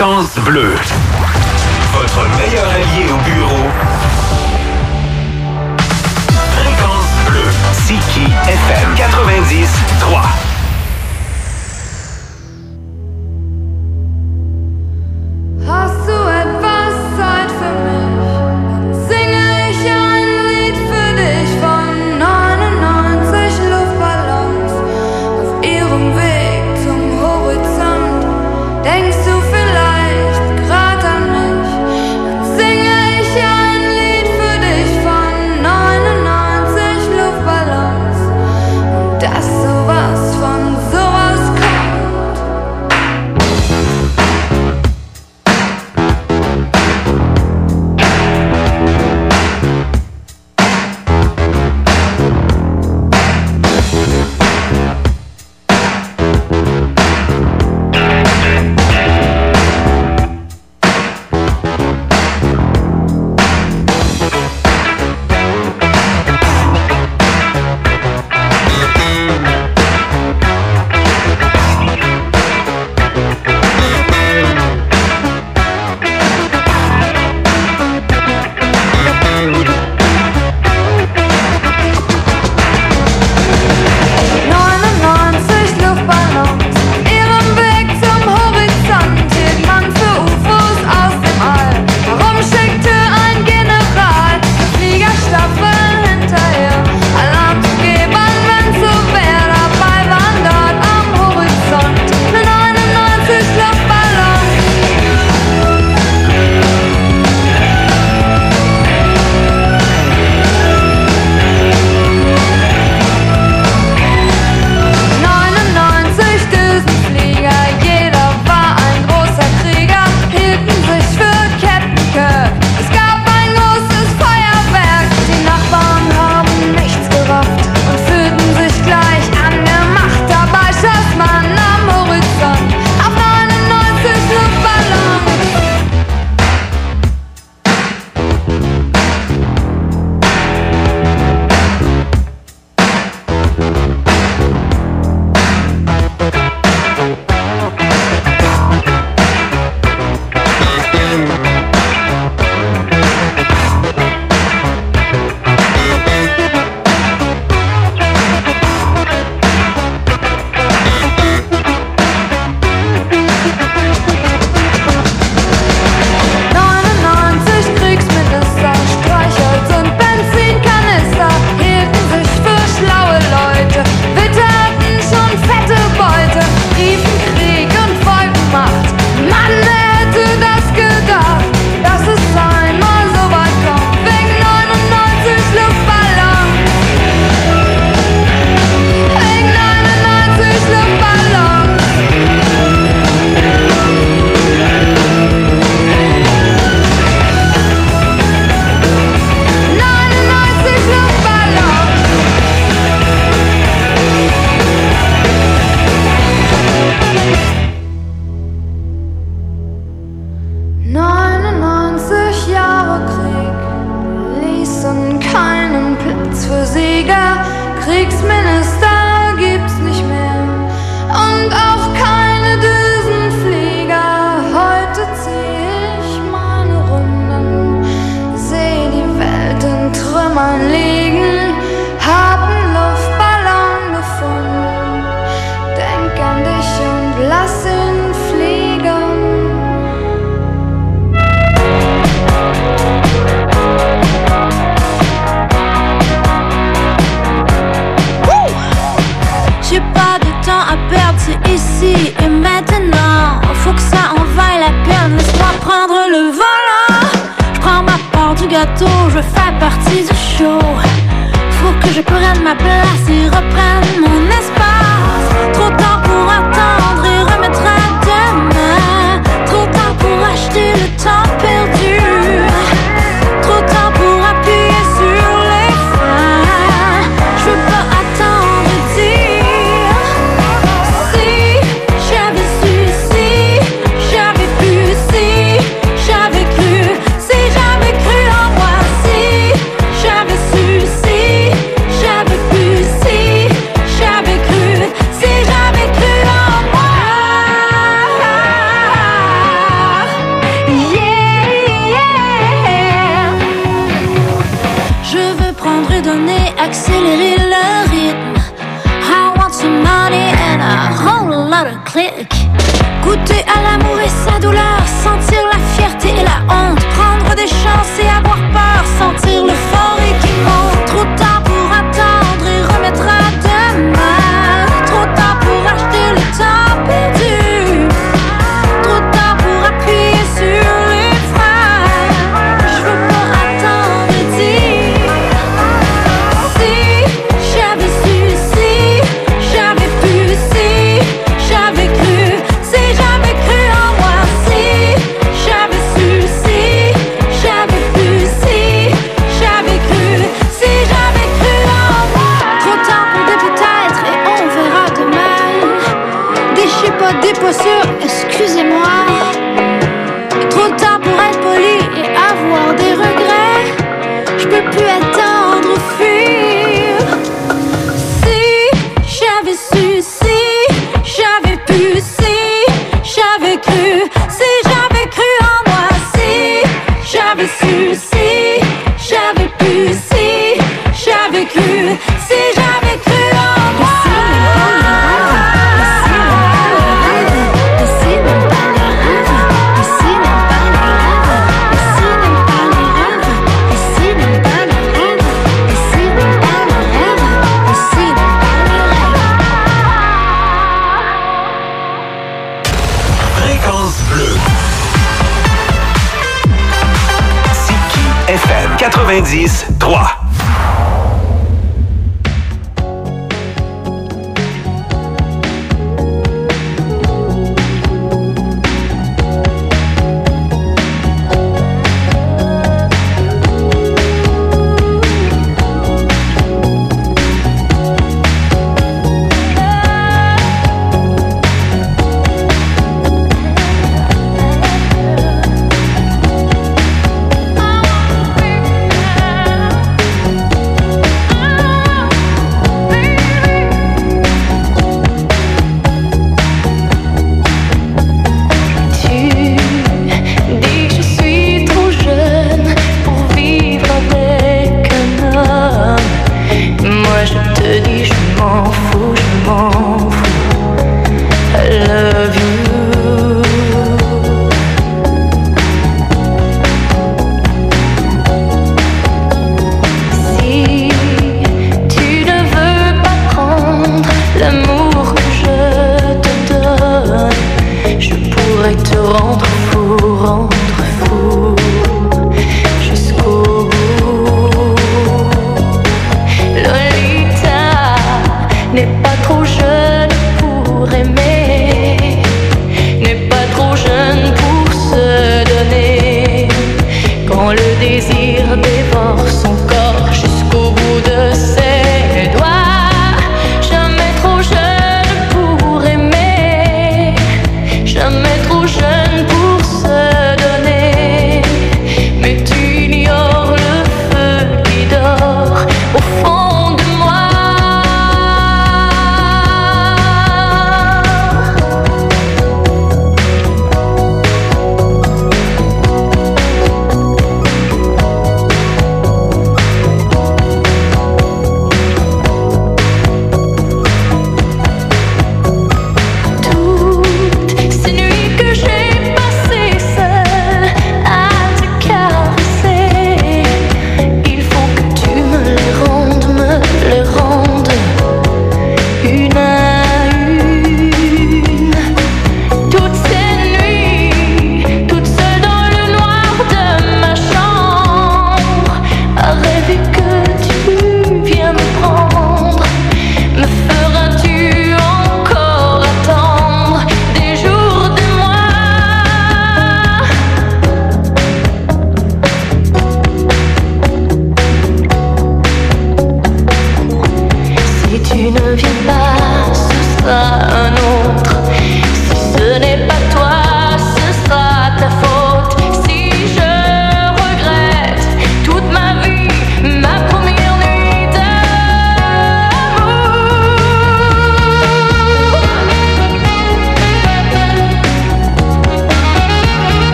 Fréquence bleue. Votre meilleur allié au bureau. Fréquence bleue. Siki FM 90.3. Hast du etwas Zeit für mich? Singe ich ein Lied für dich von 99 Luftballons auf ihrem Weg zum Horizont. Denkst du vielleicht grad an mich? Dann singe ich ein Lied für dich von 99 Luftballons und dass sowas von sowas kommt. Kriegsminister gibt's nicht mehr und auch keine Düsenflieger. Heute zieh ich meine Runden, seh die Welt in Trümmern liegen, hab 'n Luftballon gefunden, denk an dich und lass ihn fliegen. J'ai pas de temps à perdre, c'est ici et maintenant. Faut que ça en vaille la peine, laisse-moi prendre le volant. J'prends ma part du gâteau, je fais partie du show. Faut que je prenne ma place et reprenne mon espace. Trop tard pour attendre et remettre à demain. Trop tard pour acheter le temps perdu. Trop tard pour appuyer sur les freins. Je veux pas attendre et dire si j'avais su, si j'avais pu, si j'avais cru, si j'avais cru en moi, si j'avais su, si j'avais pu, si j'avais cru. accélérer le rythme. I want some money and a whole lot of click. Goûter à l'amour et sa douleur, sentir la fierté et la honte, prendre des chances et avoir peur, sentir l'euphorie qui monte. Trop tard pour attendre et remettre à demain. Trop tard pour acheter le temps perdu. Trop tard pour appuyer sur les freins. Je veux pas attendre et dire si j'avais su, si j'avais pu, si j'avais cru, si j'avais cru en moi, si j'avais su, si j'avais pu, si j'avais cru, si j'avais cru en moi. Trop tard pour des peut-être et on verra demain. Des je sais pas, des pas sûrs, excusez-moi. Trop tard pour être poli et avoir des regrets. Je peux plus attendre, fuir. Si j'avais su, si j'avais pu, si j'avais cru, si j'avais cru en moi, si j'avais su, si j'avais pu, si j'avais cru, si j'avais cru en moi. Fréquence bleue. Tiki FM 90.3. Toutes ces nuits que j'ai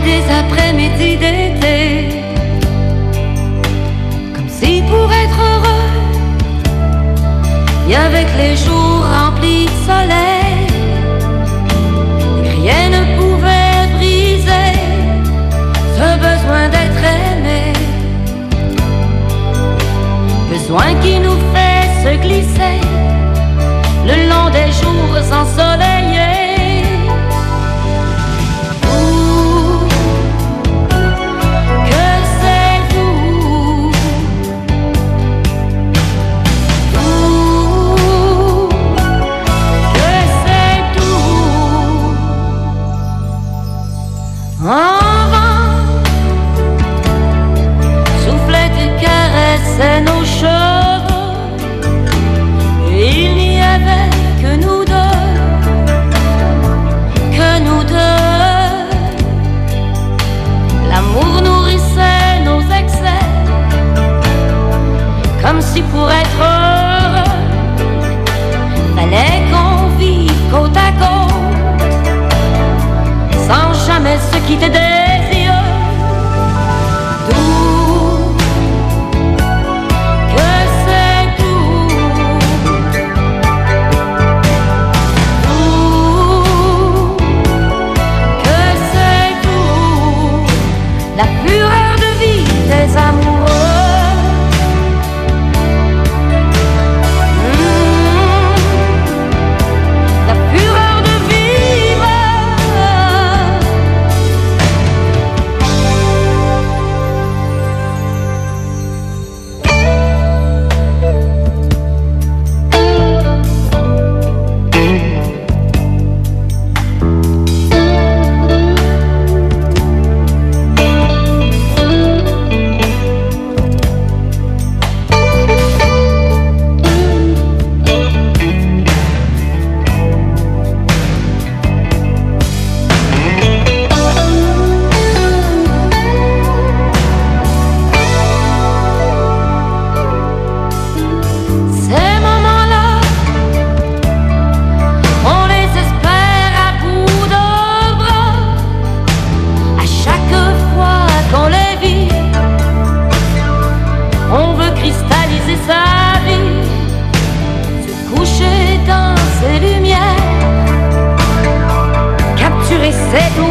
des après-midi d'été, comme si pour être heureux, il y avait que les jours remplis de soleil, et rien ne pouvait briser ce besoin d'être aimé, besoin qui nous fait se glisser le long des jours ensoleillés. En vent, soufflait et caressait nos cheveux, et il n'y avait que nous deux, que nous deux. L'amour nourrissait nos excès, comme si pour être heureux, fallait qu'on vive côte à côte, sans jamais se quitter des yeux. Doux, que c'est doux, doux, que c'est doux, la fureur de vie des amoureux. La fureur de vivre. Ces moments-là, on les espère à bout de bras. À chaque fois qu'on les vit, on veut cristalliser sa vie, se coucher dans ses lumières, capturer ses